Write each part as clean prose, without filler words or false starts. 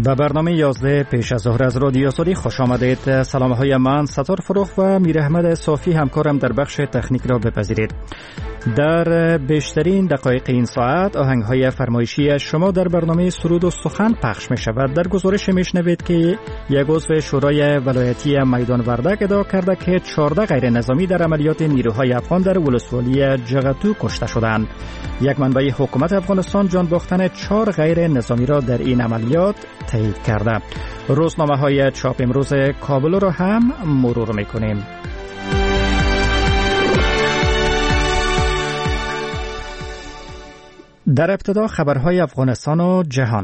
به برنامه 11 پیش از ظهر از رادیو آزادی خوش آمدید. سلام های من ستار فروخ و میر احمد صافی همکارم در بخش تکنیک را بپذیرید. در بیشترین دقایق این ساعت آهنگ های فرمایشی شما در برنامه سرود و سخن پخش می شود. در گزارش می شنوید که یک عضو شورای ولایتی میدان وردک ادعا کرده که 14 غیر نظامی در عملیات نیروهای افغان در ولسوالی جغتو کشته شدند. یک منبع حکومت افغانستان جان باختن 4 غیر نظامی را در این عملیات تایید کرده. روزنامه های چاپ امروز کابل را هم مرور می کنیم. در ابتدا خبرهای افغانستان و جهان.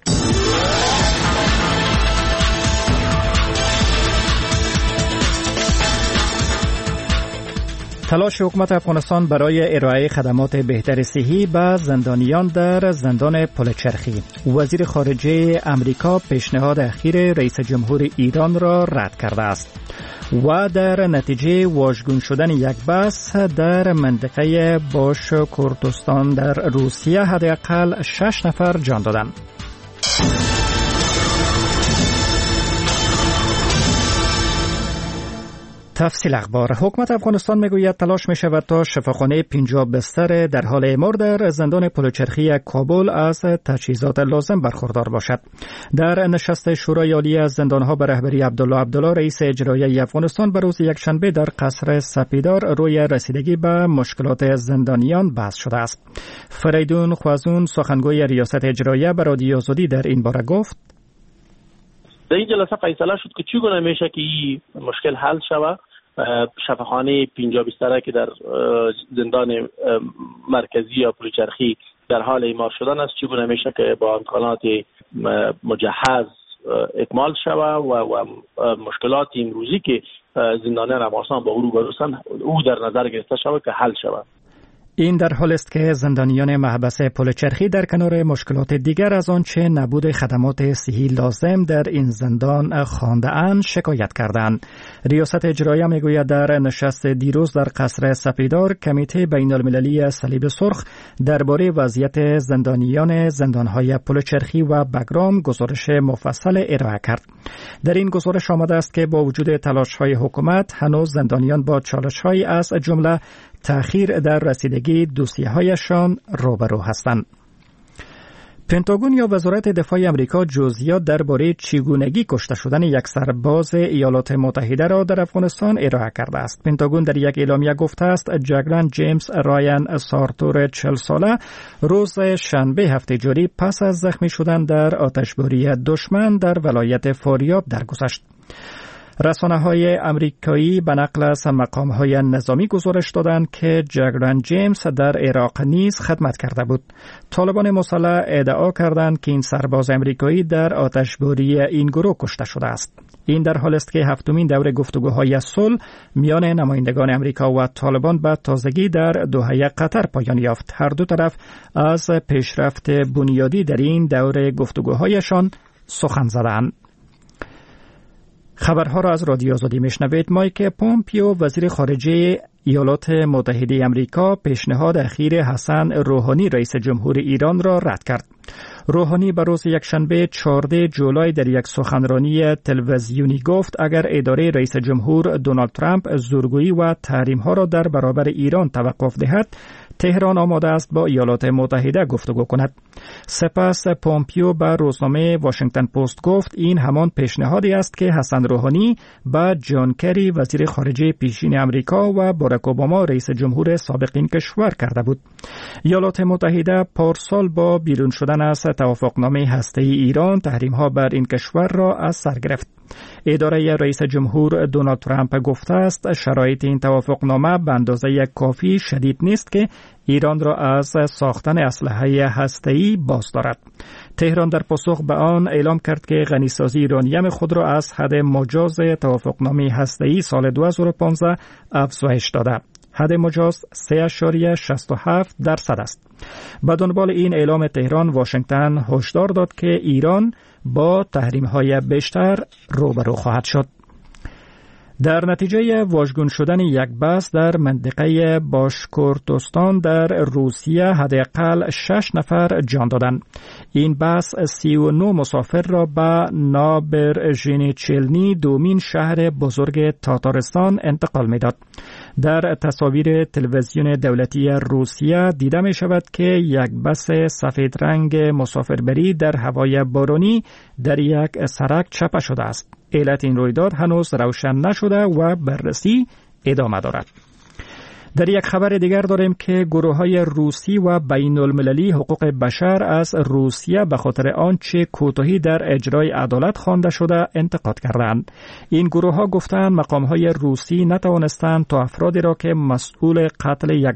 تلاش حکومت افغانستان برای ارائه خدمات بهتر صحی به زندانیان در زندان پلچرخی. وزیر خارجه امریکا پیشنهاد اخیر رئیس جمهور ایران را رد کرده است و در نتیجه واژگون شدن یک بس در منطقه باش کردستان در روسیه حداقل 6 نفر جان دادند. تفصیل اخبار. حکومت افغانستان میگوید تلاش می شود تا شفاخانه 50 بستر در حال اعمار در زندان پلچرخی کابل از تجهیزات لازم برخوردار باشد. در نشست شورای عالی از زندانها به رهبری عبدالله رئیس اجرایی افغانستان به روز یکشنبه در قصر سپیدار روی رسیدگی به مشکلات زندانیان بحث شده است. فریدون خوازون سخنگوی ریاست اجرایی به رادیو آزادی در این باره گفت: در این جلسه فیصله شد که چگونه میشه که این مشکل حل شود. شفاخانه 50 بستره که در زندان مرکزی یا پلچرخی در حال اعمار شدن است چگونه میشه که با امکانات مجهز اکمال شود و مشکلات امروزی که زندانیان افغانستان با او روبرو هستند او در نظر گرفته شود که حل شود. این در حال است که زندانیان محبس پلچرخی در کنار مشکلات دیگر از آنچه نبود خدمات صحی لازم در این زندان خوانده‌اند شکایت کردند. ریاست اجرایی میگوید در نشست دیروز در قصر سپیدار کمیته بین‌المللی صلیب سرخ درباره وضعیت زندانیان زندانهای پلچرخی و بگرام گزارش مفصل ارائه کرد. در این گزارش آمده است که با وجود تلاش‌های حکومت هنوز زندانیان با چالش‌هایی از جمله تأخیر در رسیدگی دوسیه‌هایشان روبرو هستند. پنتاگون یا وزارت دفاع آمریکا جزئیات درباره چگونگی کشته شدن یک سرباز ایالات متحده را در افغانستان ارائه کرده است. پنتاگون در یک اعلامیه گفته است جگرن جیمز رایان سارتور 40 ساله روز شنبه هفته جاری پس از زخمی شدن در آتشباری دشمن در ولایت فاریاب درگذشت. رسانه‌های آمریکایی به نقل از مقام‌های نظامی گزارش دادند که جگرن جیمز در عراق نیز خدمت کرده بود. طالبان مسلح ادعا کردند که این سرباز آمریکایی در آتشباری این گروه کشته شده است. این در حال است که هفتمین دور گفتگوهای صلح میان نمایندگان آمریکا و طالبان به تازگی در دوحه قطر پایان یافت. هر دو طرف از پیشرفت بنیادی در این دور گفتگوهایشان سخن زدند. خبرها را از رادیو آزادی میشنوید. مایک پومپیو وزیر خارجه ایالات متحده آمریکا پیشنهاد اخیر حسن روحانی رئیس جمهور ایران را رد کرد. روحانی به روز یکشنبه 14 جولای در یک سخنرانی تلویزیونی گفت اگر اداره رئیس جمهور دونالد ترامپ زورگویی و تحریم‌ها را در برابر ایران توقف دهد تهران آماده است با ایالات متحده گفتگو کند. سپس پومپیو به روزنامه واشنگتن پست گفت این همان پیشنهادی است که حسن روحانی به جان کری وزیر خارجه پیشین آمریکا و باراک اوباما رئیس جمهور سابق این کشور کرده بود. ایالات متحده پارسال با بیرون شدن از توافقنامه هسته‌ای ایران تحریم‌ها بر این کشور را از سر گرفت. اداره رئیس جمهور دونالد ترامپ گفته است شرایط این توافقنامه به اندازه کافی شدید نیست که ایران را از ساختن اسلحه هسته‌ای باز دارد. تهران در پاسخ به آن اعلام کرد که غنیسازی یورانیم خود را از حد مجاز توافقنامه هسته‌ای سال 2015 افزایش داده. حد مجاز 3.67% است. به دنبال این اعلام تهران واشنگتن هشدار داد که ایران با تحریم‌های بیشتر روبرو خواهد شد. در نتیجه واژگون شدن یک بس در منطقه باشکورتوستان در روسیه حداقل 6 نفر جان دادند. این بس 39 مسافر را به نابرژینچلنی، دومین شهر بزرگ تاتارستان، انتقال می‌داد. در تصاویر تلویزیون دولتی روسیه دیده می شود که یک بس سفید رنگ مسافربری در هوای بارانی در یک سرک چپه شده است. علت این رویداد هنوز روشن نشده و بررسی ادامه دارد. در یک خبر دیگر داریم که گروه‌های روسی و بین المللی حقوق بشر از روسیه به خاطر آنچه کوتاهی در اجرای عدالت خوانده شده انتقاد کردند. این گروه‌ها گفتند مقام‌های روسی نتوانستند تا افرادی را که مسئول قتل یک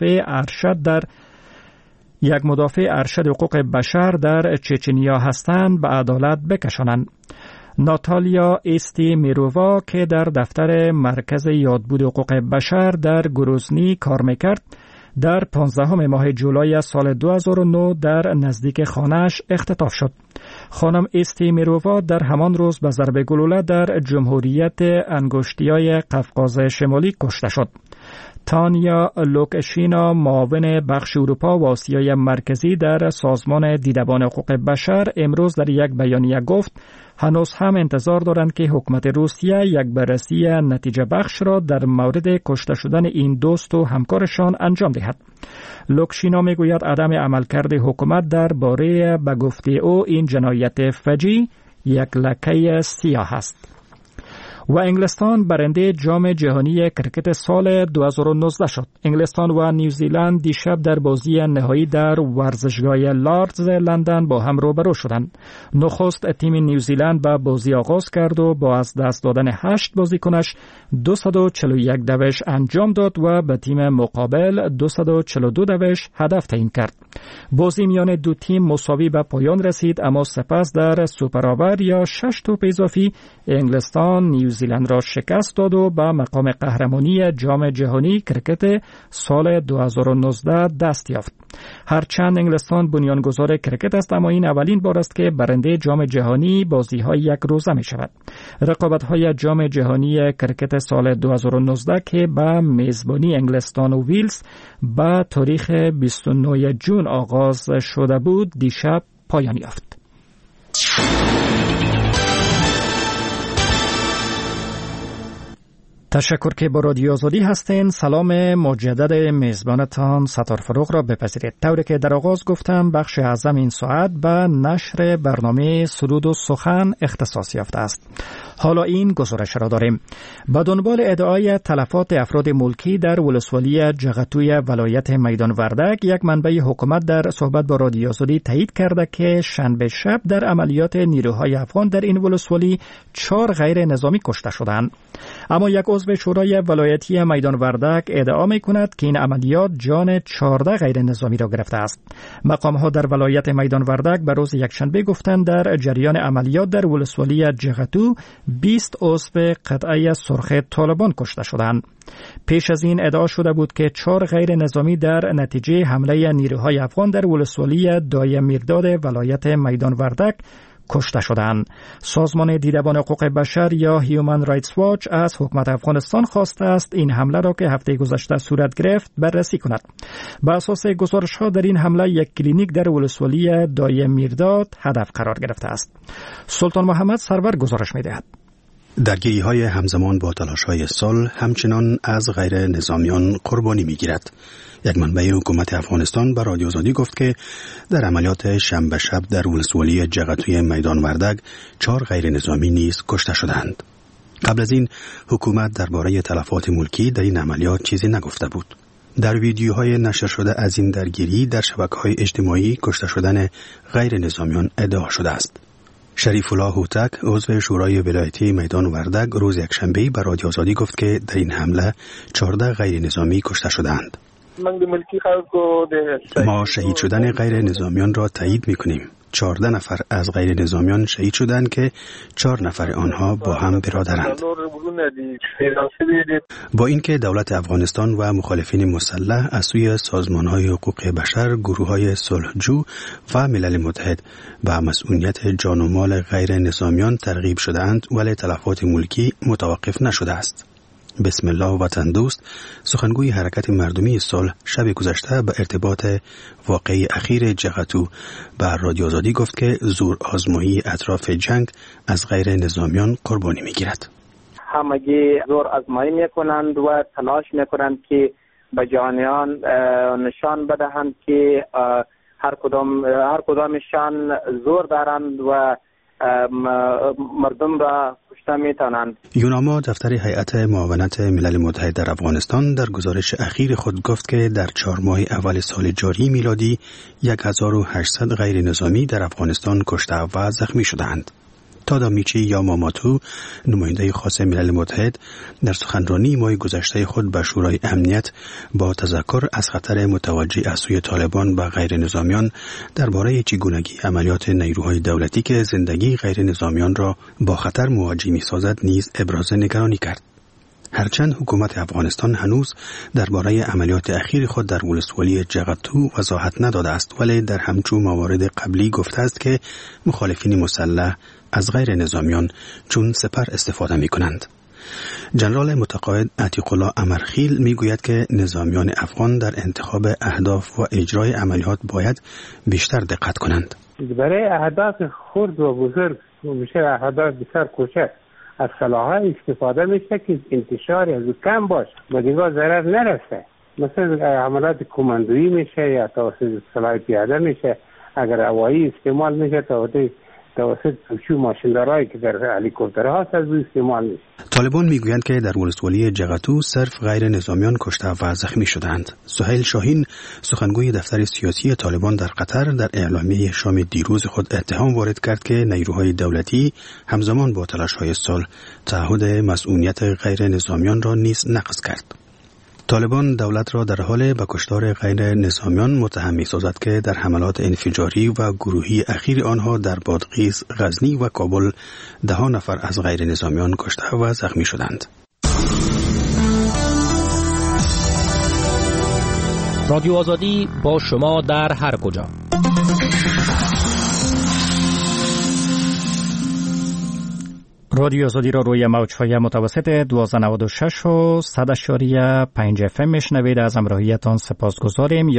مدافع ارشد حقوق بشر در چچنیا هستند به عدالت بکشانند. ناتالیا استیمیرووا که در دفتر مرکز یادبود حقوق بشر در گروزنی کار میکرد، در 15 ماه جولای سال 2009 در نزدیک خانه‌اش اختطاف شد. خانم استیمیرووا در همان روز به ضرب گلوله در جمهوریت انگشتیای قفقاز شمالی کشته شد. تانیا لوکشینا، معاون بخش اروپا و آسیای مرکزی در سازمان دیدبان حقوق بشر، امروز در یک بیانیه گفت هنوز هم انتظار دارند که حکومت روسیه یک بررسی نتیجه بخش را در مورد کشته شدن این دوست و همکارشان انجام دهد. لوکشینا میگوید عدم عملکرد حکومت درباره به گفته او این جنایت فجیع یک لکه سیاه است. و انگلستان برنده جام جهانی کرکت سال 2019 شد. انگلستان و نیوزیلند دیشب در بازی نهایی در ورزشگاه لاردز لندن با هم روبرو شدند. نخست تیم نیوزیلند به بازی آغاز کرد و با از دست دادن 8 بازیکنش 241 دوش انجام داد و به تیم مقابل 242 دوش هدف تعیین کرد. بازی میان دو تیم مساوی به پایان رسید، اما سپس در سوپرآور یا 6 توپ اضافی انگلستان نیوزیلند را شکست داد و به مقام قهرمانی جام جهانی کرکت سال 2019 دست یافت. هرچند انگلستان بنیانگذار کرکت است، اما این اولین بار است که برنده جام جهانی بازی‌های یک روزه می شود. رقابت‌های جام جهانی کرکت سال 2019 که به میزبانی انگلستان و ویلز به تاریخ 29 جون آغاز شده بود، دیشب پایان یافت. تشکر که با رادیو آزادی هستین. سلام مجدد میزبانتان ستار فروغ را بپذیرید. طوری که در آغاز گفتم، بخش اعظم این ساعت به نشر برنامه سرود و سخن اختصاص یافته است. حالا این گزارش را داریم. با دنبال ادعای تلفات افراد ملکی در ولسوالی جغتوی ولایت میدان وردک، یک منبع حکومت در صحبت با رادیو آزادی تایید کرده که شنبه شب در عملیات نیروهای افغان در این ولسوالی 4 غیر نظامی کشته شدند. اما یک عضو شورای ولایتی میدان وردک ادعا می‌کند که این عملیات جان 14 غیر نظامی را گرفته است. مقام‌ها در ولایت میدان وردک به روز یکشنبه گفتند در جریان عملیات در ولسوالی جغتو 20 عضو قطعه سرخ طالبان کشته شدند. پیش از این ادعا شده بود که 4 غیر نظامی در نتیجه حمله نیروهای افغان در ولسوالی دای میرداد ولایت میدان وردک کشته شدند. سازمان دیدبان حقوق بشر یا هیومن رایتس واچ از حکومت افغانستان خواسته است این حمله را که هفته گذشته صورت گرفت بررسی کند. بر اساس گزارش‌ها در این حمله یک کلینیک در ولسوالی دای میرداد هدف قرار گرفته است. سلطان محمد سرور گزارش می‌دهد. درگیری‌های همزمان با تلاش‌های صلح همچنان از غیر نظامیان قربانی می‌گیرد. یک منبع حکومت افغانستان به رادیو آزادی گفت که در عملیات شنبه شب در ولسوالی جغتوی میدان وردک 4 غیر نظامی نیز کشته شدند. قبل از این حکومت درباره تلفات ملکی در این عملیات چیزی نگفته بود. در ویدیوهای نشر شده از این درگیری در شبکه‌های اجتماعی کشته شدن غیر نظامیان ادعا شده است. شریف الله هوتک، عضو شورای ولایتی میدان وردک، روز یکشنبه به رادیو آزادی گفت که در این حمله 14 غیر نظامی کشته شدند. ما شهید شدن غیر نظامیان را تایید می‌کنیم. 14 نفر از غیر نظامیان شهید شدند که 4 نفر آنها با هم برادرند. با اینکه دولت افغانستان و مخالفین مسلح از سوی سازمان‌های حقوق بشر، گروه‌های صلحجو و ملل متحد به مسئولیت جان و مال غیر نظامیان ترغیب شده‌اند، ولی تلفات ملکی متوقف نشده است. بسم الله وطن دوست، سخنگوی حرکت مردمی صلح، شب گذشته به ارتباط واقعی اخیر جغتو به رادیو آزادی گفت که زور آزمایی اطراف جنگ از غیر نظامیان قربانی میگیرد. همگی زور آزمایی میکنند و تلاش میکنند که به جانیان نشان بدهند که هر کدامشان زور دارند و مردم را کشته میتونند. یوناما دفتر هیئت معاونت ملل متحد در افغانستان در گزارش اخیر خود گفت که در 4 ماه اول سال جاری میلادی 1800 غیر نظامی در افغانستان کشته و زخمی شدند. تادامیچی یا ماماتو، نماینده خاص ملل متحد، در سخنرانی ماه گذشته خود به شورای امنیت با تذکر از خطر متوجه از سوی طالبان به غیر نظامیان درباره چگونگی عملیات نیروهای دولتی که زندگی غیر نظامیان را با خطر مواجه می‌سازد نیز ابراز نگرانی کرد. هرچند حکومت افغانستان هنوز درباره عملیات اخیر خود در ولسوالی جغتو وضاحت نداده است، ولی در همچون موارد قبلی گفته است که مخالفین مسلح از غیر نظامیان چون سپر استفاده می کنند. جنرال متقاعد عتیق الله امرخیل می گوید که نظامیان افغان در انتخاب اهداف و اجرای عملیات باید بیشتر دقت کنند. برای اهداف خرد و بزرگ و میشه اهداف بسیار کوچک از سلاح‌ها استفاده میشه که انتشار از کم باشه و دیگه ضرر نرسه. مثلا عملیات کماندویی میشه یا توسط سلاح پیاده میشه، اگر هوایی استعمال میشه توسط ماشیندارایی که در هلیکوپترها هست از استعمال میشه. طالبان میگویند که در ولسوالی جغتو صرف غیر نظامیان کشته و زخمی شدند. سهیل شاهین، سخنگوی دفتر سیاسی طالبان در قطر، در اعلامیه شام دیروز خود اتهام وارد کرد که نیروهای دولتی همزمان با تلاش‌های صلح تعهد مسئولیت غیر نظامیان را نیز نقض کرد. طالبان دولت را در حال به کشتار غیر نظامیان متهم می‌سازد که در حملات انفجاری و گروهی اخیر آنها در بادغیس، غزنی و کابل 10 نفر از غیر نظامیان کشته و زخمی شدند. رادیو آزادی با شما در هر کجا. رادیو آزادی را روی موج‌های متوسط 1296 و 100.5 FM میشنوید. از همراهیتان سپاسگزاریم.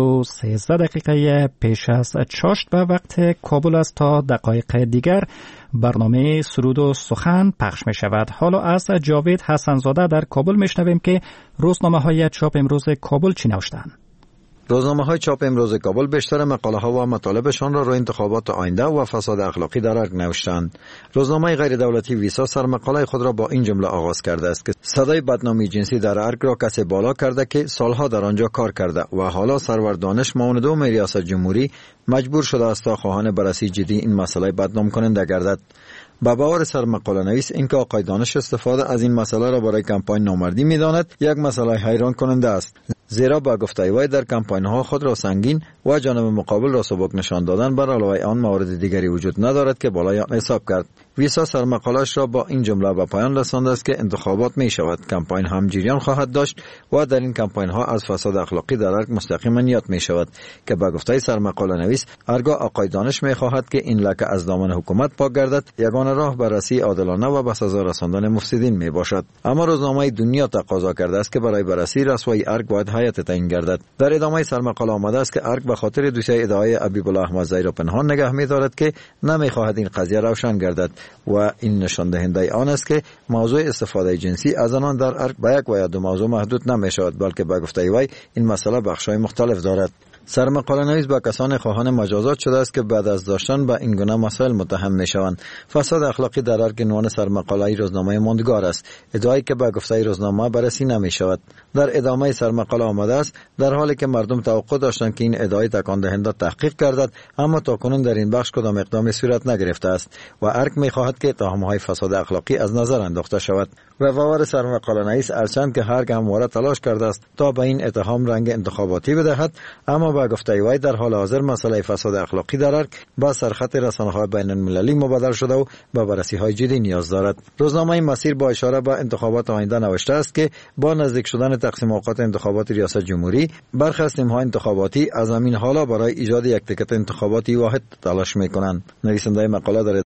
11:13 پیش از چاشت به وقت کابل است. تا دقایق دیگر برنامه سرود و سخن پخش می شود. حالا از جاوید حسنزاده در کابل میشنویم که روزنامه‌های چاپ امروز کابل چی نوشتند. روزنامه‌های چاپ امروز کابل بیشتر مقاله‌ها و مطالبشان را روی انتخابات آینده و فساد اخلاقی در ارگ نوشتند. روزنامه غیر دولتی ویسا سرمقاله خود را با این جمله آغاز کرده است که صدای بدنامی جنسی در ارگ را کسی بالا کرده که سالها در آنجا کار کرده و حالا سرور دانش معاون دوم ریاست جمهوری مجبور شده است تا خواهان بررسی جدی این مسئله بدنام کننده گردد. با باور سرمقاله نویس اینکه آقای دانش استفاده از این مسئله را برای کمپاین نامردی می‌داند یک مسئله حیران کننده است، زیرا با گفته وی در کمپاین‌ها خود را سنگین و جانب مقابل را سبک نشان دادن بر علاوه آن موارد دیگری وجود ندارد که بالای آن حساب کرد. ویسا سرمقاله‌اش را با این جمله به پایان رسانده است که انتخابات می شود، کمپاین هم جریان خواهد داشت و در این کمپاین‌ها از فساد اخلاقی در ارگ مستقیما یاد می شود که با گفته سرمقاله نویس هرگاه آقای دانش می خواهد که این لکه از دامن حکومت پاک گردد، یگانه راه بررسی عادلانه و به سزا رساندن مفسدین می باشد. اما روزنامه دنیا تقاضا کرده است که برای بررسی رسوایی ارگ باید هیئت تعیین گردد. در ادامه سرمقاله آمده است که ارگ به خاطر دوسیه ادعای حبیب الله احمدزی را پنهان نگه می دارد که نمی خواهد این قضیه روشن گردد و این نشان دهنده آن است که موضوع استفاده جنسی از زنان در ارگ به یک و یا دو موضوع محدود نمی شود، بلکه به گفته وی این مسئله بخش‌های مختلف دارد. سرمقاله نویس با کسان خواهان مجازات شده است که بعد از داشتن به این گونه مسائل متهم می شوند. فساد اخلاقی در ارگ عنوان سرمقاله روزنامه ماندگار است، ادعایی که به گفته روزنامه بررسی نمی شود. در ادامه سرمقاله آمده است در حالی که مردم توقع داشتند که این ادعای تکان دهنده تحقیق گردد، اما تاکنون در این بخش کدام اقدامی صورت نگرفته است و ارگ می خواهد که اتهام‌های فساد اخلاقی از نظر انداخته شود. و باور سرمقاله نویس هرچند که هرگ همواره تلاش کرده است تا به این اتهام رنگ انتخاباتی بدهد، اما به گفته وی در حال حاضر مسئله فساد اخلاقی در ارگ با سرخط رسانه‌های بین المللی مبادل شده و به بررسی‌های جدی نیاز دارد. روزنامه مسیر با اشاره به انتخابات آینده نوشته است که با نزدیک شدن تقسیم اوقات انتخابات ریاست جمهوری، برخی از تیم‌های انتخاباتی از همین حالا برای ایجاد یک تیکت انتخاباتی واحد تلاش می‌کنند. نویسنده مقاله در